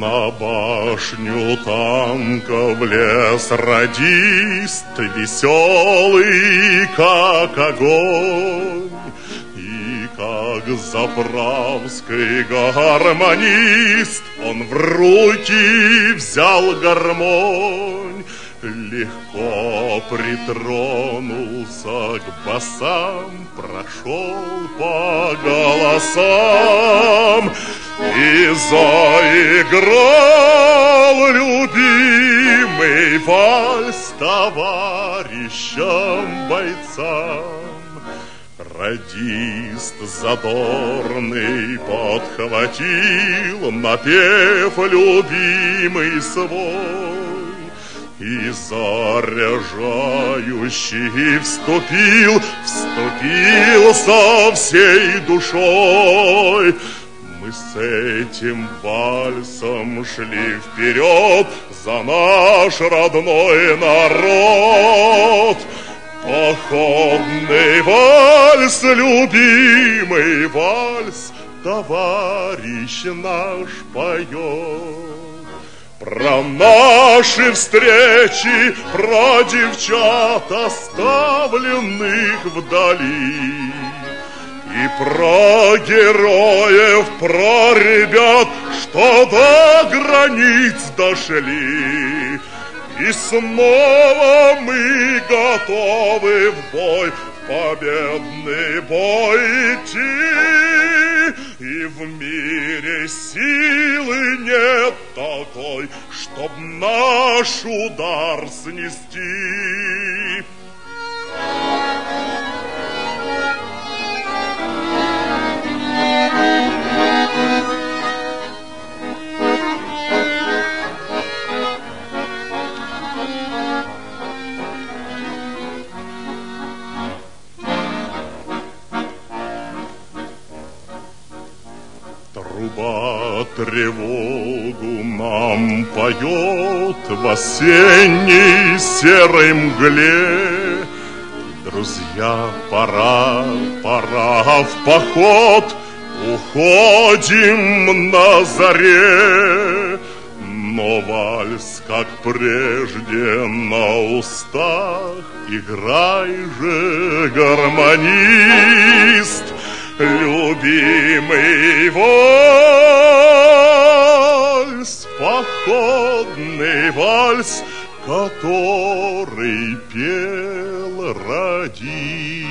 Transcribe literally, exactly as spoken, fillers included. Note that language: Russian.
На башню танка влез радист, веселый, как огонь, и как заправский гармонист он в руки взял гармонь. Легко притронулся к басам, прошел по голосам и заиграл любимый вальс товарищам бойцам. Радист задорный подхватил напев любимый свой и заряжающий вступил, вступил со всей душой. Мы с этим вальсом шли вперед за наш родной народ. Походный вальс, любимый вальс, товарищ наш поет. Про наши встречи, про девчат, оставленных вдали, и про героев, про ребят, что до границ дошли. И снова мы готовы в бой, в победный бой идти. И в мире силы нет такой, чтоб наш удар снести. Труба тревогу нам поет в осенней серой мгле. Друзья, пора, пора в поход, уходим на заре. Но вальс, как прежде, на устах, играй же, гармонист. Любимый вальс, походный вальс, который пел радист.